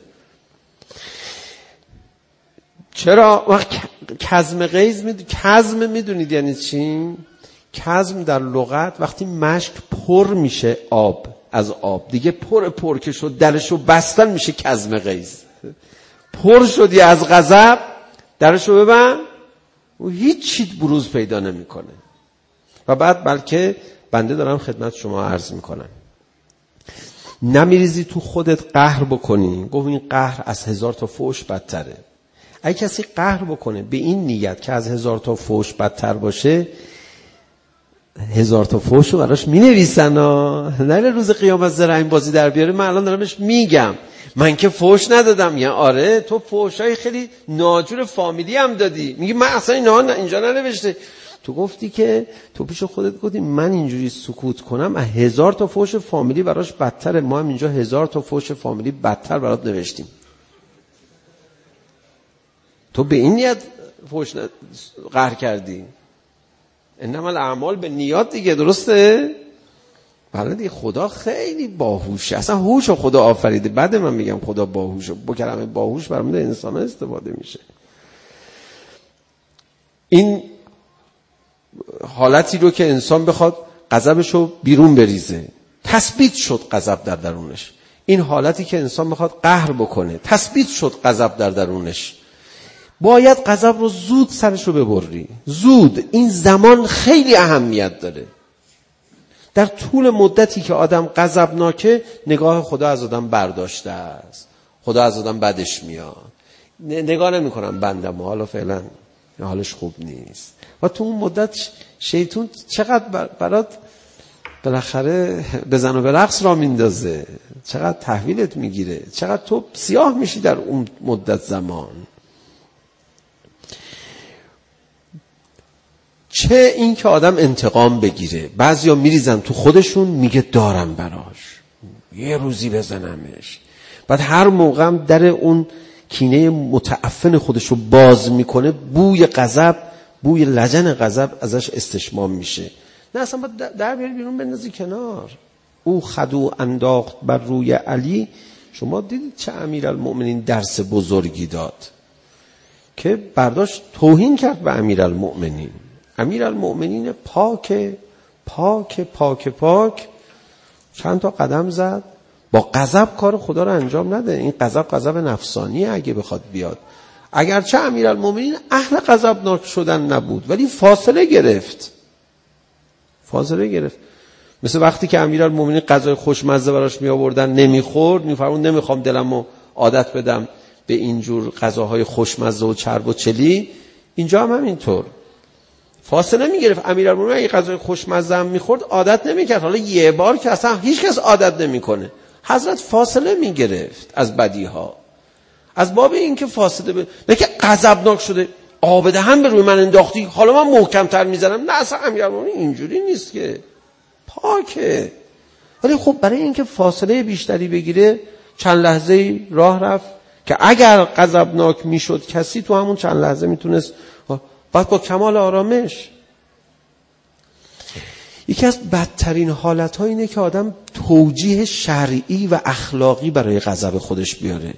Speaker 3: چرا؟ وقت کظم غیظ می کظم میدونید یعنی چی؟ کظم در لغت وقتی مشک پر میشه آب از آب دیگه پر پر که شد درشو بستن میشه کظم غیظ. پر شدی از غضب درشو ببند و هیچ چیز بروز پیدا نمیکنه. و بعد بلکه بنده دارم خدمت شما عرض میکنم، نمیریزی تو خودت قهر بکنی. گفت این قهر از هزار تا فحش بدتره. اگه کسی قهر بکنه به این نیت که از هزار تا فحش بدتر باشه، هزار تا فحش رو براش مینویسن ها، نه روز قیامت زرعین بازی در بیاره. من الان دارم بهش میگم من که فحش ندادم. یا آره تو فحشای خیلی ناجور فامیلی هم دادی. میگی من اصلا اینا اینجا ننوشته. تو گفتی که تو پیش خودت گفتی من اینجوری سکوت کنم از هزار تا فحش فامیلی براش بدتره. ما هم اینجا هزار تا فحش فامیلی بدتر برات نوشتیم. تو به این نیت فحش قهر کردی. انما الاعمال به نیات دیگه، درسته؟ بله دیگه. خدا خیلی باهوشه، اصلا هوش خدا آفریده. بعد من میگم خدا باهوشه، با کلمه باهوش برای انسان ها استفاده میشه. این حالتی رو که انسان بخواد غضبشو بیرون بریزه، تثبیت شد غضب در درونش. این حالتی که انسان بخواد قهر بکنه، تثبیت شد غضب در درونش، باید غضب رو زود سرشو ببری، زود. این زمان خیلی اهمیت داره. در طول مدتی که آدم غضبناکه، نگاه خدا از آدم برداشته است، خدا از آدم بدش میاد، نگاه نمی کنم بندم حالا فعلا حالش خوب نیست. و تو اون مدت شیطان چقدر برات بالاخره بزن و به رقص را میندازه، چقدر تحویلت میگیره، چقدر تو سیاه میشی در اون مدت زمان. چه این که آدم انتقام بگیره. بعضیا میریزن تو خودشون، میگه دارم براش، یه روزی بزنمش. بعد هر موقع هم در اون کینه متعفن خودشو باز میکنه، بوی غضب، بوی لجن غضب ازش استشمام میشه. نه اصلا باید در بیاری بیرون بندازی کنار. او خدو انداخت بر روی علی. شما دیدید چه امیرالمؤمنین درس بزرگی داد که برداشت توهین کرد به امیرالمؤمنین. امیرالمؤمنین پاک پاک پاک پاک چند تا قدم زد. با غضب کار خدا رو انجام نده. این غضب غضب نفسانیه اگه بخواد بیاد. اگرچه امیرالمومنین اهل غضبناک شدن نبود، ولی فاصله گرفت. فاصله گرفت. مثل وقتی که امیرالمومنین غذای خوشمزه براش می آوردن نمیخورد، میفرمود نمیخوام دلمو عادت بدم به اینجور غذاهای خوشمزه و چرب و چلی. اینجا هم همینطور فاصله میگرفت. امیرالمومنین اگه غذای خوشمزه هم میخورد عادت نمیکرد. حالا یه بار که اصلا هیچ کس عادت نمیکنه. حضرت فاصله میگرفت از بدیها، از باب این که فاصله ب... نه که غضبناک شده آب دهن به روی من انداختی حالا من محکم‌تر میزنم. نه اصلا امیرالمومنین اینجوری نیست که، پاکه. ولی خب برای اینکه فاصله بیشتری بگیره چند لحظه راه رفت که اگر غضبناک میشد کسی تو همون چند لحظه میتونست بعد با کمال آرامش. یکی از بدترین حالت‌ها اینه که آدم توجیه شرعی و اخلاقی برای غضب خودش بیاره.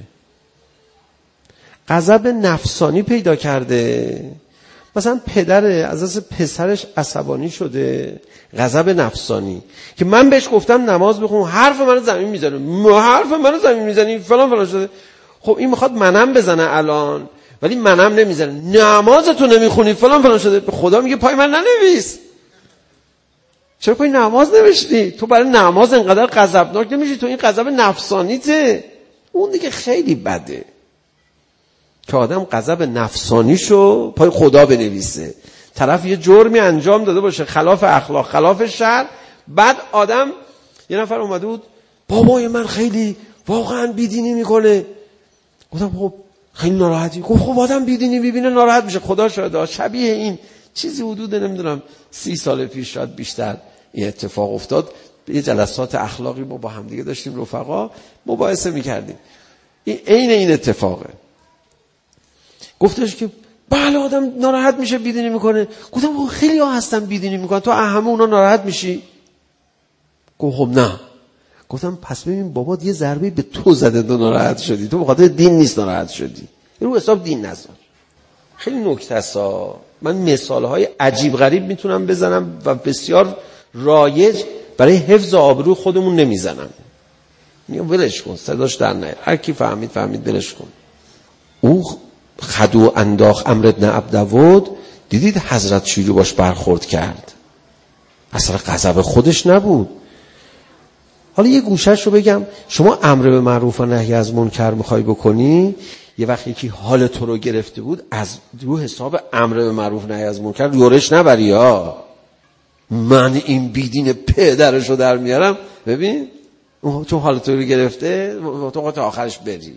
Speaker 3: غضب نفسانی پیدا کرده، مثلا پدر از از پسرش عصبانی شده، غضب نفسانی که من بهش گفتم نماز بخون حرف منو زمین میزنه، حرف منو زمین میزنی فلان فلان شده. خب این میخواد منم بزنه الان، ولی منم نمیزنه. نمازتو نمیخونی فلان فلان شده. به خدا میگه پای من ننویس. چرا پای نماز نوشتی؟ تو برای نماز انقدر غضبناک نمیشی، تو این غضب نفسانیته. اون دیگه خیلی بده که آدم غضب نفسانیشو پای خدا بنویسه. طرف یه جرمی انجام داده باشه خلاف اخلاق خلاف شرع، بعد آدم یه نفر اومده بود بابای من خیلی واقعا بیدینی میکنه. گفتم خب خیلی ناراحتی. گفت خب آدم بیدینی ببینه ناراحت میشه. خدا شاهده شبیه این چیزی حدود نمیدونم سی سال پیش شاید بیشتر این اتفاق افتاد. یه جلسات اخلاقی ما با هم دیگه داشتیم، رفقا مباحثه میکردیم. این عین این اتفاقه. گفتش که بله آدم ناراحت میشه بیدینی میکنه. گفتم خیلی ها هستن بیدینی میکنن، تو همه اونا ناراحت میشی؟ گفت خب نه. گفتم پس ببین بابات یه ضربه به تو زده تو ناراحت شدی، تو به خاطر دین نیست ناراحت شدی. رو حساب دین نذار. خیلی نکته است. من مثالهای عجیب غریب میتونم بزنم و بسیار رایج برای حفظ آبرو خودمون نمیزنم. میگم ولش کن، صداش در نیار، هر کی فهمید فهمید ولش کن. او خدو انداخ عمرو ابن عبدود، دیدید حضرت چجوری باش برخورد کرد. اصلا غضب خودش نبود. حالا یه گوشه‌ش رو بگم، شما امر به معروف و نهی از منکر میخوای بکنی، یه وقت یکی حال تو رو گرفته بود، از رو حساب امر به معروف نهی از منکر یورش نبری ها. من این بیدین پدرش رو در میارم، ببین چون حال تو رو گرفته تو تا آخرش بری.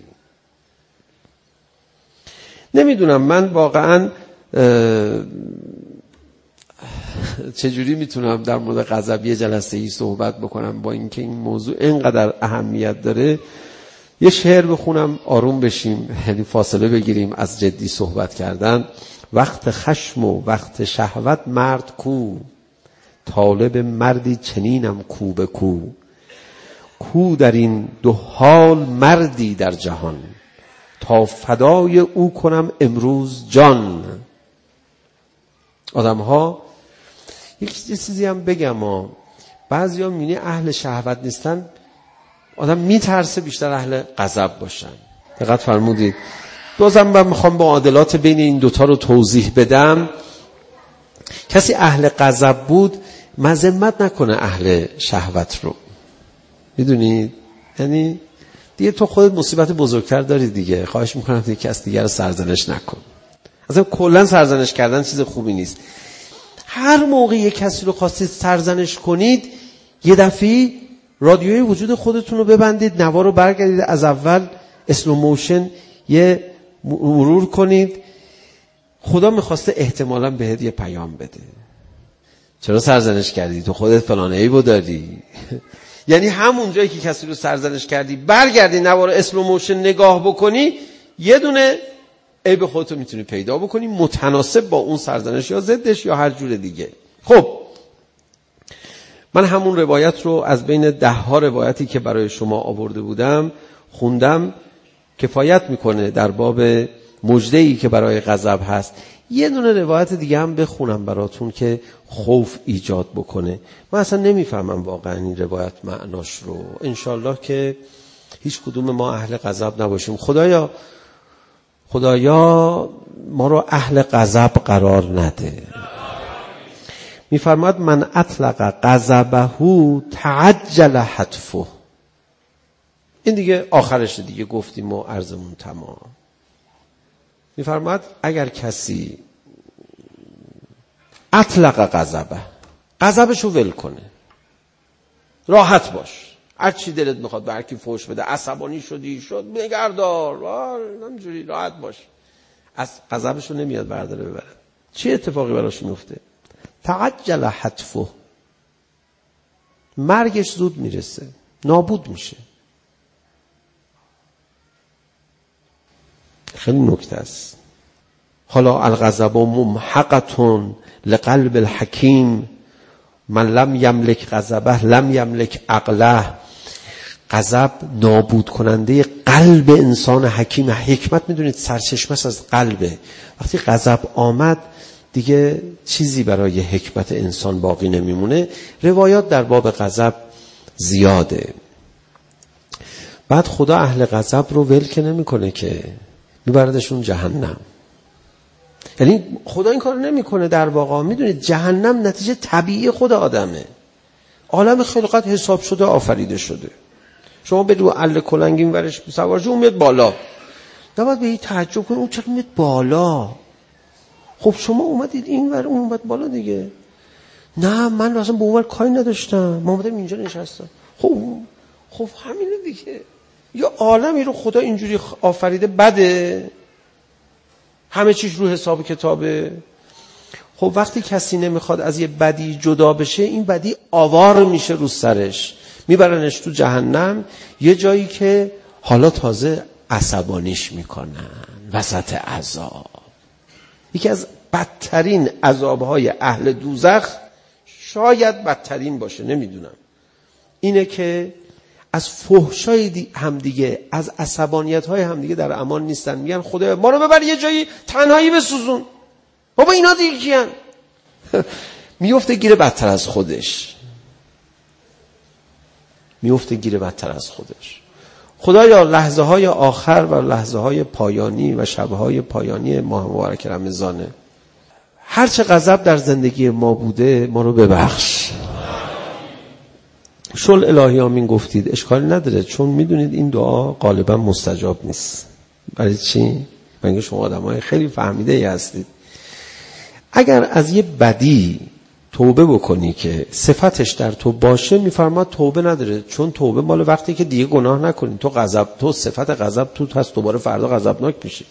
Speaker 3: نمیدونم من واقعا چجوری میتونم در مورد غضب یه جلسه ای صحبت بکنم، با اینکه این موضوع اینقدر اهمیت داره. یه شعر بخونم آروم بشیم، یعنی فاصله بگیریم از جدی صحبت کردن. وقت خشم و وقت شهوت مرد کو، طالب مردی چنینم کو به کو. کو در این دو حال مردی در جهان، تا فدای او کنم امروز جان. آدم ها یک چیزی هم بگم ها، بعضی ها می‌بینی اهل شهوت نیستن، آدم میترسه بیشتر اهل غضب باشن. دقت فرمودید. بازم من میخوام با معادلات بین این دوتا رو توضیح بدم. کسی اهل غضب بود مذمت نکنه اهل شهوت رو، میدونید؟ یعنی دیگه تو خودت مصیبت بزرگتر داری دیگه. خواهش میکنم دیگه کس دیگر رو سرزنش نکن. اصلا کلا سرزنش کردن چیز خوبی نیست. هر موقع یک کسی رو خواستید سرزنش کنید، یه دفعه رادیوی وجود خودتون رو ببندید، نوا رو برگردید از اول، اسلو موشن یه مرور کنید. خدا میخواسته احتمالاً بهت یه پیام بده. چرا سرزنش کردی؟ تو خودت فلان عیبو داری. یعنی همون جایی که کسی رو سرزنش کردی برگردی نوا رو اسلو موشن نگاه بکنی، یه دونه عیب خودتو میتونی پیدا بکنی متناسب با اون سرزنش یا ضدش یا هر جور دیگه. خب من همون روایت رو از بین ده ها روایتی که برای شما آورده بودم خوندم، کفایت میکنه در باب مژده‌ای که برای غضب هست. یه دونه روایت دیگه هم بخونم براتون که خوف ایجاد بکنه. من اصلا نمیفهمم واقعا این روایت معناش رو. انشالله که هیچ کدوم ما اهل غضب نباشیم. خدایا خدایا ما رو اهل غضب قرار نده. میفرماد من اطلق غضبه تعجل حتفه. این دیگه آخرش دیگه گفتیم و عرضمون تمام. میفرماد اگر کسی اطلق غضبه، غضبشو ول کنه، راحت باش، هر چی دلت میخواد به هر کی فحش بده، عصبانی شدی شد نگردار، همینجوری راحت باش، از غضبشو نمیاد برداره ببره. چه اتفاقی براش میفته؟ تعجل حتفه، مرگش زود میرسه، نابود میشه. خیلی نکته است. حالا الغضب ممحقتون لقلب الحکیم من لم یملک غضبه لم یملک عقله. غضب نابود کننده قلب انسان حکیم. حکمت میدونید سرچشمه از قلبه. وقتی غضب آمد دیگه چیزی برای حکمت انسان باقی نمیمونه. روایات در باب غضب زیاده. بعد خدا اهل غضب رو ول که نمیکنه که، میبردشون جهنم. یعنی خدا این کار نمیکنه در واقع. میدونید جهنم نتیجه طبیعی خود آدمه. عالم خلقت حساب شده، آفریده شده. شما به رو عله کلنگین ورش سوار شو، اون میاد بالا. نباید به این تعجب کنید اون چرا میاد بالا. خب شما اومدید این ور، اون اومد بالا دیگه. نه من اصلا به اون ور کاری نداشتم، من اومدم اینجا نشستم. خب خب همینه دیگه. یا عالمی رو خدا اینجوری آفریده بده، همه چیش رو حساب کتابه. خب وقتی کسی نمیخواد از یه بدی جدا بشه، این بدی آوار میشه رو سرش، میبرنش تو جهنم، یه جایی که حالا تازه عصبانیش میکنن وسط عذاب. یکی از بدترین عذابهای اهل دوزخ، شاید بدترین باشه نمیدونم، اینه که از فحشای همدیگه، از عصبانیت‌های همدیگه در امان نیستن. میگن خدا ما رو ببر یه جایی تنهایی بسوزون. بابا اینا دیگه کیان؟ میفته گیره بدتر از خودش. میفته گیره بدتر از خودش. خدایا لحظه های آخر و لحظه های پایانی و شبهای پایانی ماه مبارک رمضانه، هرچه غضب در زندگی ما بوده ما رو ببخش. شل الهی آمین گفتید اشکالی نداره، چون میدونید این دعا غالبا مستجاب نیست. برای چی؟ بنگه شما آدم های خیلی فهمیده ای هستید. اگر از یه بدی توبه بکنی که صفتش در تو باشه، میفرماد توبه نداره، چون توبه مال وقتی که دیگه گناه نکنی. تو غضب، تو صفت غضب تو هست، دوباره فردا غضبناک میشی.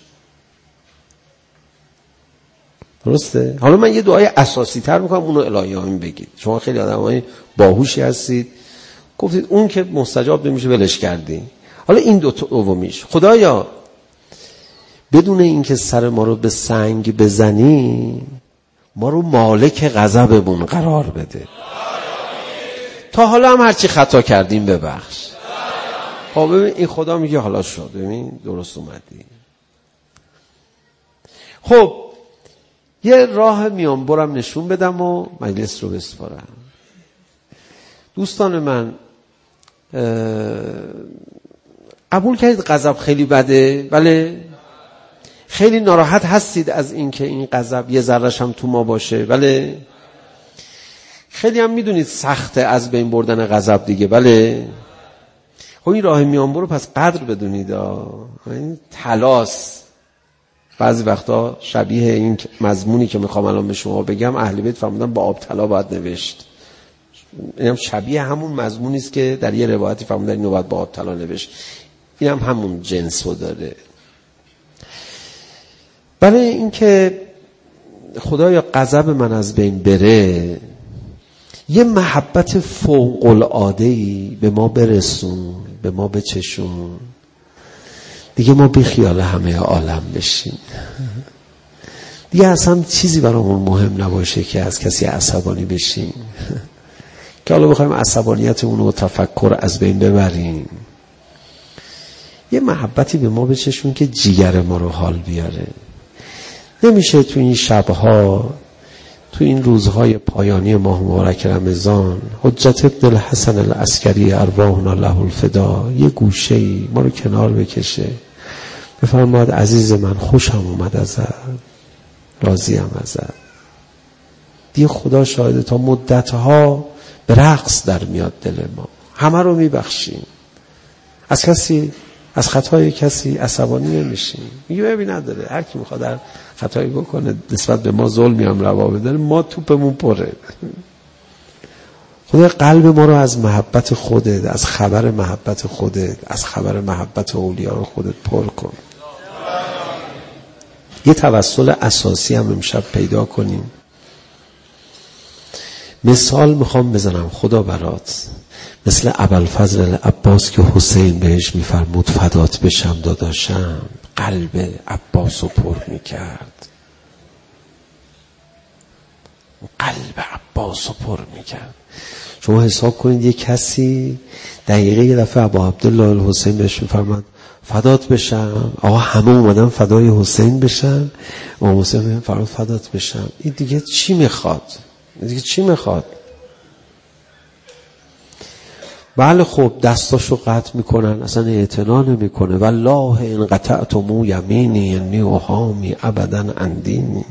Speaker 3: درسته؟ حالا من یه دعای اساسی تر میکنم، اونو الهی آمین بگید. شما خیلی آدمای باهوشی هستید، گفتید اون که مستجاب نمیشه ولش کردی. حالا این دو تا دومیش، خدایا بدون اینکه سر ما رو به سنگ بزنی، ما رو مالک غضبمون قرار بده. تا حالا هم هرچی خطا کردیم ببخش. خب ببین این خدا میگه حالا شد، ببین درست اومدی. خب یه راه میان برم نشون بدم و مجلس رو بسپارم. دوستان من، قبول کردید غضب خیلی بده؟ بله. خیلی ناراحت هستید از اینکه این غضب یه ذره‌ش هم تو ما باشه؟ بله. خیلی هم میدونید سخته از بین بردن غضب دیگه؟ بله. خب این راه میان برو پس قدر بدونید. این تلاس بعضی وقتا شبیه این مضمونی که میخوام الان به شما بگم، اهل بیت فرمودن با آب طلا باید نوشت. اینم شبیه همون مضمونی است که در یه روایتی فرمودن اینو باید با آب طلا نوشت. اینم هم همون جنسو داره. برای اینکه خدایا غضب من از بین بره، یه محبت فوق العاده‌ای به ما برسون، به ما بچشون، دیگه ما بی خیال همه عالم بشیم، دیگه اصلا چیزی برامون مهم نباشه که از کسی عصبانی بشیم، که حالا بخوایم عصبانیتمون و تفکر از بین ببریم. یه محبتی به ما بچشون که جیگر ما رو حال بیاره. نمیشه تو این شبها، تو این روزهای پایانی ماه مبارک رمضان، حجت ابن الحسن العسکری ارواحنا له الفدا یه گوشه‌ای ما رو کنار بکشه، بفرماید عزیز من خوشم اومد ازت، راضیم ازت. دیگه خدا شاهده تا مدتها به رقص در میاد دل ما، همه رو میبخشیم، از کسی از خطای کسی عصبانی نمیشیم. میگه ببین نداره، هر کی میخواد در خطایی بکنه نسبت به ما ظلمی هم روا بداره، ما توپمون پره. خدا قلب ما رو از محبت خودت، از خبر محبت خودت، از خبر محبت اولیاء رو خودت پر کن. یه توسل اساسی هم امشب پیدا کنیم. مثال میخوام بزنم خدا برات، مثل ابوالفضل عباس که حسین بهش میفرمود فدات بشم داداشم، قلب عباس رو پر میکرد، قلب عباس رو پر میکرد. شما حساب کنید یه کسی دقیقه یه دفعه ابو عبدالله الحسین بهش میفرماد فدات بشم، آقا همه اومدن فدای حسین بشن، امام حسین میفرماد فدات بشم. این دیگه چی میخواد؟ این دیگه چی میخواد؟ بله خب دستاشو قطع میکنن، اصلا اعتنا نمیکنه. والله ان قطعتم یمینی انی احامی ابدا عن دینی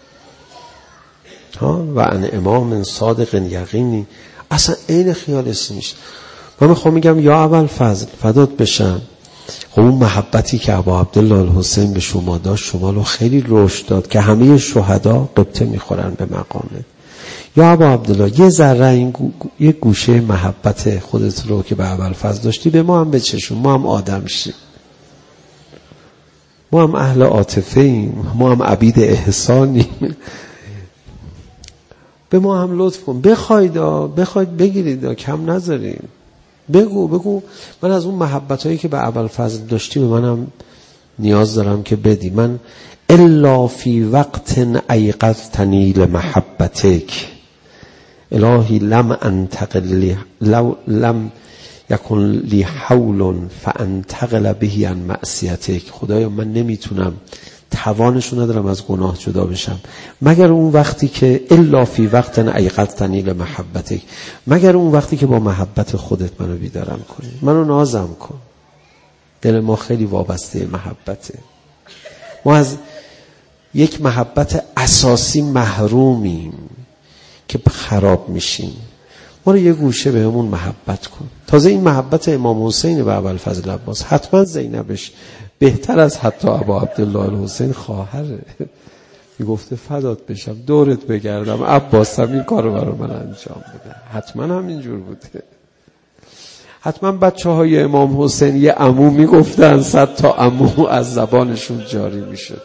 Speaker 3: ها و عن امام صادق یقینی. اصلا عین خیالش نیست. من میخوام میگم یا ابوالفضل فدات بشم، خب اون محبتی که ابا عبدالله الحسین به شما داشت شما رو خیلی رشد داد که همه شهدا قبطه میخورن به مقامت. یا ابا عبدالله یه ذره این گو... یه گوشه محبت خودت رو که به ابوالفضل داشتی به ما هم بچشون، ما هم آدم شیم، ما هم اهل عاطفه ایم، ما هم عبید احسانیم، به ما هم لطف کن، بخواید بخواید بگیرید، کم نذارید، بگو بگو من از اون محبت هایی که به ابوالفضل داشتی به منم نیاز دارم که بدی. من الا فی وقت ایقظتنی لمحبتک الهی لم انتقل لی لو لم یکن لی حول فانتقل به عن معصیتک. خدایا من نمیتونم، توانشو ندارم از گناه جدا بشم مگر اون وقتی که الا فی وقت ایقظتنی لمحبتک، مگر اون وقتی که با محبت خودت منو بیدارم کنی، منو نازم کن. دل ما خیلی وابسته محبته، ما از یک محبت اساسی محرومیم که خراب میشیم. ما رو یه گوشه بهمون محبت کن. تازه این محبت امام حسین به ابوالفضل عباس، حتما زینبش بهتر از حتی ابا عبدالله الحسین خواهره، میگفته فدات بشم دورت بگردم عباسم این کارو برای من انجام بده. حتما هم اینجور بوده. حتما بچه های امام حسین یه عمو میگفتن، صد تا عمو از زبانشون جاری میشده.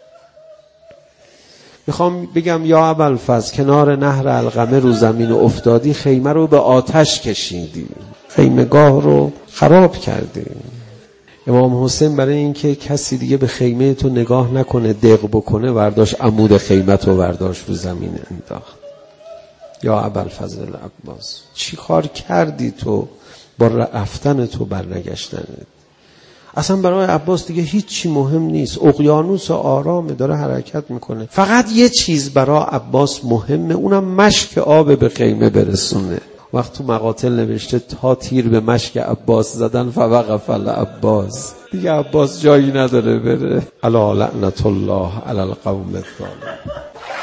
Speaker 3: میخوام بگم یا ابوالفضل کنار نهر القمه رو زمین افتادی، خیمه رو به آتش کشیدی، خیمگاه رو خراب کردی. امام حسین برای اینکه کسی دیگه به خیمه تو نگاه نکنه دق بکنه، برداشت عمود خیمت رو برداشت رو زمین انداخت. یا ابوالفضل عباس چی کار کردی تو با رفتن تو برنگشتنت؟ اصلا برای عباس دیگه هیچی مهم نیست، اقیانوس آرامه داره حرکت میکنه. فقط یه چیز برای عباس مهمه، اونم مشک آب به خیمه برسونه. وقت تو مقاتل نوشته تا تیر به مشک عباس زدن فوقف العباس، دیگه عباس جایی نداره بره. الا لعنت الله علی القوم الظالمین.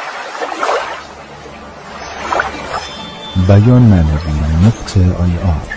Speaker 1: بیان معنوی نقطه آی آر